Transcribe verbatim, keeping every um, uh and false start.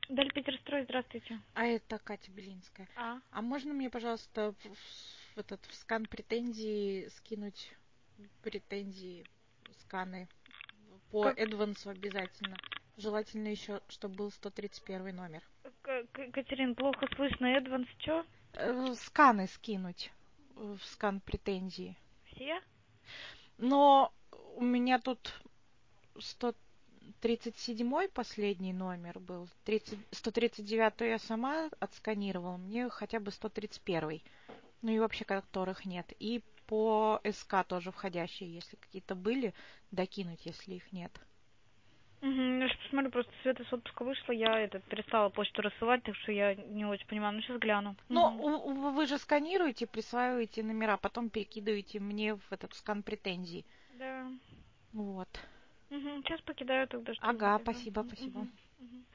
Даль Питерстрой, здравствуйте. А это Катя Белинская. А? А можно мне, пожалуйста, в, в этот в скан претензии скинуть претензии, сканы по Как, Эдвансу обязательно? Желательно еще, чтобы был сто тридцать первый номер. К- К- Катерин, плохо слышно. Эдванс, чё? Э, Сканы скинуть в скан претензии. Все? Но у меня тут сто тридцать седьмой последний номер был. тридцать, сто тридцать девятый я сама отсканировала. Мне хотя бы сто тридцать первый. Ну и вообще которых нет. И по СК тоже входящие, если какие-то были, докинуть, если их нет. Угу, я сейчас посмотрю, просто Света с отпуска вышла, я этот перестала почту рассылать, так что я не очень понимаю. Ну, сейчас гляну. Но Угу. у- у- вы же сканируете, присваиваете номера, потом перекидываете мне в этот скан претензий. Да. Вот. Угу, сейчас покидаю, тогда ждем. Ага, Ага. спасибо, спасибо. Угу. Угу.